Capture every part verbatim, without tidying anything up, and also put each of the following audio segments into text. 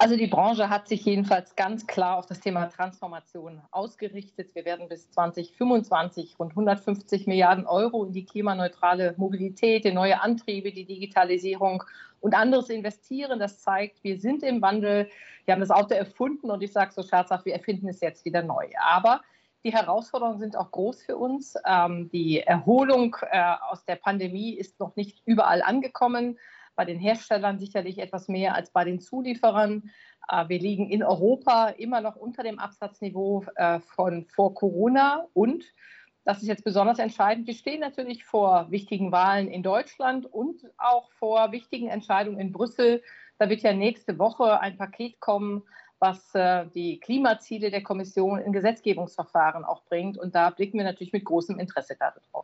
Also die Branche hat sich jedenfalls ganz klar auf das Thema Transformation ausgerichtet. Wir werden bis zweitausendfünfundzwanzig rund hundertfünfzig Milliarden Euro in die klimaneutrale Mobilität, in neue Antriebe, die Digitalisierung und anderes investieren. Das zeigt, wir sind im Wandel. Wir haben das Auto erfunden und ich sage so scherzhaft, wir erfinden es jetzt wieder neu. Aber die Herausforderungen sind auch groß für uns. Ähm, die Erholung äh, aus der Pandemie ist noch nicht überall angekommen. Bei den Herstellern sicherlich etwas mehr als bei den Zulieferern. Wir liegen in Europa immer noch unter dem Absatzniveau von vor Corona. Und, das ist jetzt besonders entscheidend, wir stehen natürlich vor wichtigen Wahlen in Deutschland und auch vor wichtigen Entscheidungen in Brüssel. Da wird ja nächste Woche ein Paket kommen, was die Klimaziele der Kommission in Gesetzgebungsverfahren auch bringt. Und da blicken wir natürlich mit großem Interesse darauf.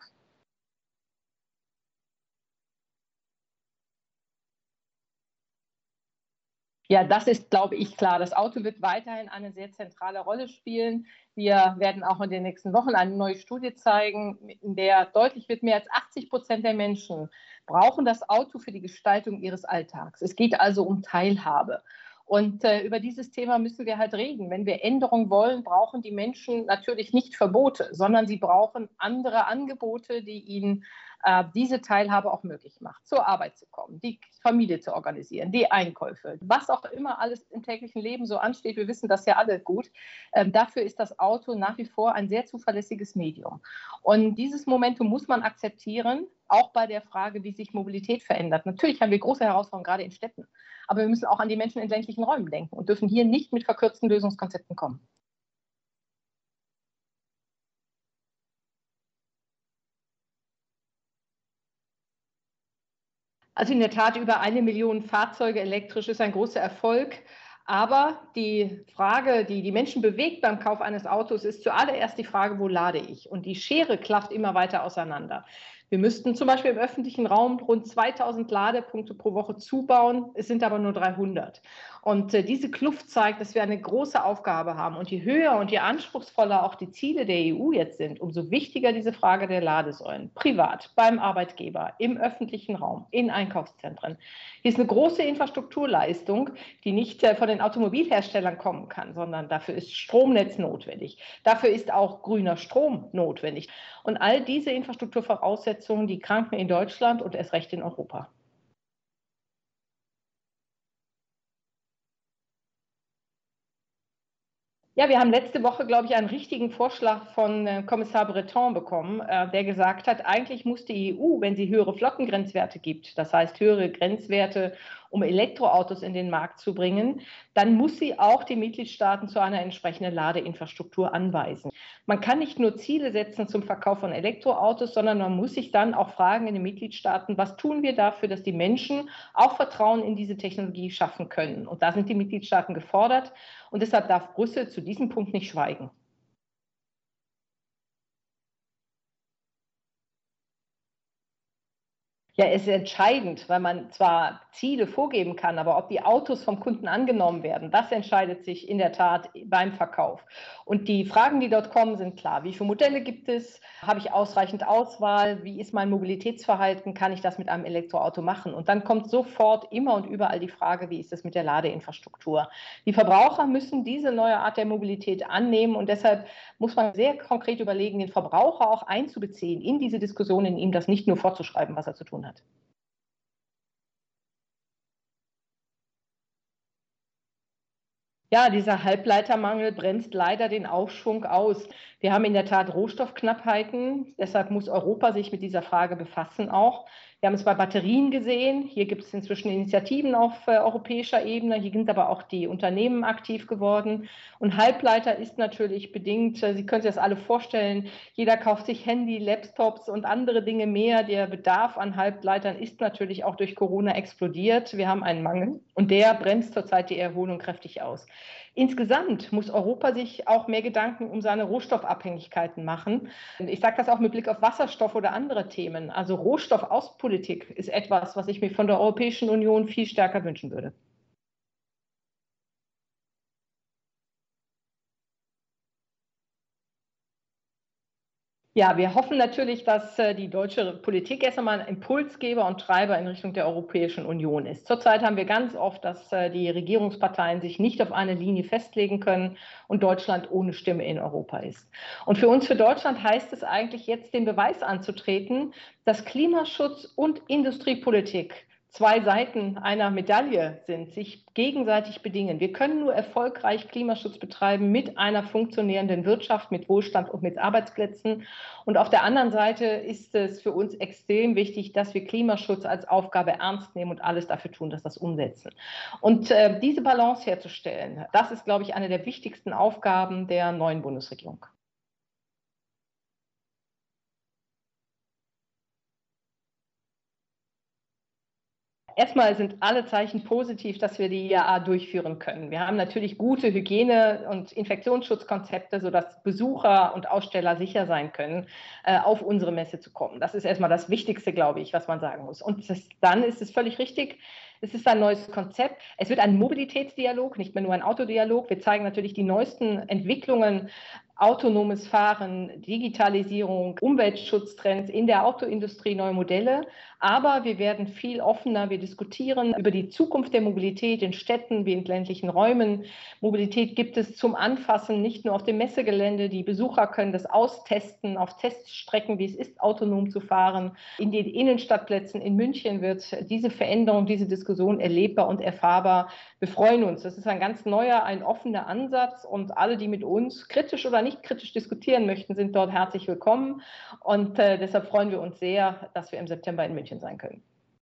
Ja, das ist, glaube ich, klar. Das Auto wird weiterhin eine sehr zentrale Rolle spielen. Wir werden auch in den nächsten Wochen eine neue Studie zeigen, in der deutlich wird, mehr als achtzig Prozent der Menschen brauchen das Auto für die Gestaltung ihres Alltags. Es geht also um Teilhabe. Und äh, über dieses Thema müssen wir halt reden. Wenn wir Änderungen wollen, brauchen die Menschen natürlich nicht Verbote, sondern sie brauchen andere Angebote, die ihnen äh, diese Teilhabe auch möglich macht, zur Arbeit zu kommen, die Familie zu organisieren, die Einkäufe, was auch immer alles im täglichen Leben so ansteht. Wir wissen das ja alle gut. Ähm, dafür ist das Auto nach wie vor ein sehr zuverlässiges Medium. Und dieses Momentum muss man akzeptieren, auch bei der Frage, wie sich Mobilität verändert. Natürlich haben wir große Herausforderungen, gerade in Städten. Aber wir müssen auch an die Menschen in ländlichen Räumen denken und dürfen hier nicht mit verkürzten Lösungskonzepten kommen. Also in der Tat, über eine Million Fahrzeuge elektrisch ist ein großer Erfolg. Aber die Frage, die die Menschen bewegt beim Kauf eines Autos, ist zuallererst die Frage, wo lade ich? Und die Schere klafft immer weiter auseinander. Wir müssten zum Beispiel im öffentlichen Raum rund zweitausend Ladepunkte pro Woche zubauen. Es sind aber nur dreihundert. Und äh, diese Kluft zeigt, dass wir eine große Aufgabe haben. Und je höher und je anspruchsvoller auch die Ziele der E U jetzt sind, umso wichtiger diese Frage der Ladesäulen. Privat, beim Arbeitgeber, im öffentlichen Raum, in Einkaufszentren. Hier ist eine große Infrastrukturleistung, die nicht äh, von den Automobilherstellern kommen kann, sondern dafür ist Stromnetz notwendig. Dafür ist auch grüner Strom notwendig. Und all diese Infrastrukturvoraussetzungen, die kranken in Deutschland und erst recht in Europa. Ja, wir haben letzte Woche, glaube ich, einen richtigen Vorschlag von äh, Kommissar Breton bekommen, äh, der gesagt hat, eigentlich muss die E U, wenn sie höhere Flottengrenzwerte gibt, das heißt höhere Grenzwerte, um Elektroautos in den Markt zu bringen, dann muss sie auch die Mitgliedstaaten zu einer entsprechenden Ladeinfrastruktur anweisen. Man kann nicht nur Ziele setzen zum Verkauf von Elektroautos, sondern man muss sich dann auch fragen in den Mitgliedstaaten, was tun wir dafür, dass die Menschen auch Vertrauen in diese Technologie schaffen können. Und da sind die Mitgliedstaaten gefordert. Und deshalb darf Brüssel zu diesem Punkt nicht schweigen. Ja, es ist entscheidend, weil man zwar Ziele vorgeben kann, aber ob die Autos vom Kunden angenommen werden, das entscheidet sich in der Tat beim Verkauf. Und die Fragen, die dort kommen, sind klar. Wie viele Modelle gibt es? Habe ich ausreichend Auswahl? Wie ist mein Mobilitätsverhalten? Kann ich das mit einem Elektroauto machen? Und dann kommt sofort immer und überall die Frage, wie ist es mit der Ladeinfrastruktur? Die Verbraucher müssen diese neue Art der Mobilität annehmen und deshalb muss man sehr konkret überlegen, den Verbraucher auch einzubeziehen in diese Diskussionen, ihm das nicht nur vorzuschreiben, was er zu tun hat. Ja, dieser Halbleitermangel bremst leider den Aufschwung aus. Wir haben in der Tat Rohstoffknappheiten. Deshalb muss Europa sich mit dieser Frage befassen auch. Wir haben es bei Batterien gesehen. Hier gibt es inzwischen Initiativen auf äh, europäischer Ebene. Hier sind aber auch die Unternehmen aktiv geworden. Und Halbleiter ist natürlich bedingt, äh, Sie können sich das alle vorstellen, jeder kauft sich Handy, Laptops und andere Dinge mehr. Der Bedarf an Halbleitern ist natürlich auch durch Corona explodiert. Wir haben einen Mangel und der bremst zurzeit die Erholung kräftig aus. Insgesamt muss Europa sich auch mehr Gedanken um seine Rohstoffabhängigkeiten machen. Ich sage das auch mit Blick auf Wasserstoff oder andere Themen. Also Rohstoffaußenpolitik ist etwas, was ich mir von der Europäischen Union viel stärker wünschen würde. Ja, wir hoffen natürlich, dass äh, die deutsche Politik erst einmal ein Impulsgeber und Treiber in Richtung der Europäischen Union ist. Zurzeit haben wir ganz oft, dass äh, die Regierungsparteien sich nicht auf eine Linie festlegen können und Deutschland ohne Stimme in Europa ist. Und für uns, für Deutschland, heißt es eigentlich jetzt, den Beweis anzutreten, dass Klimaschutz und Industriepolitik zwei Seiten einer Medaille sind, sich gegenseitig bedingen. Wir können nur erfolgreich Klimaschutz betreiben mit einer funktionierenden Wirtschaft, mit Wohlstand und mit Arbeitsplätzen. Und auf der anderen Seite ist es für uns extrem wichtig, dass wir Klimaschutz als Aufgabe ernst nehmen und alles dafür tun, dass wir das umsetzen. Und äh, diese Balance herzustellen, das ist, glaube ich, eine der wichtigsten Aufgaben der neuen Bundesregierung. Erstmal sind alle Zeichen positiv, dass wir die I A A durchführen können. Wir haben natürlich gute Hygiene- und Infektionsschutzkonzepte, sodass Besucher und Aussteller sicher sein können, auf unsere Messe zu kommen. Das ist erstmal das Wichtigste, glaube ich, was man sagen muss. Und das, dann ist es völlig richtig. Es ist ein neues Konzept. Es wird ein Mobilitätsdialog, nicht mehr nur ein Autodialog. Wir zeigen natürlich die neuesten Entwicklungen, autonomes Fahren, Digitalisierung, Umweltschutztrends in der Autoindustrie, neue Modelle. Aber wir werden viel offener. Wir diskutieren über die Zukunft der Mobilität in Städten wie in ländlichen Räumen. Mobilität gibt es zum Anfassen, nicht nur auf dem Messegelände. Die Besucher können das austesten auf Teststrecken, wie es ist, autonom zu fahren. In den Innenstadtplätzen in München wird diese Veränderung, diese Diskussion erlebbar und erfahrbar. Wir freuen uns. Das ist ein ganz neuer, ein offener Ansatz. Und alle, die mit uns kritisch oder nicht kritisch diskutieren möchten, sind dort herzlich willkommen. Und äh, deshalb freuen wir uns sehr, dass wir im September in München sein können.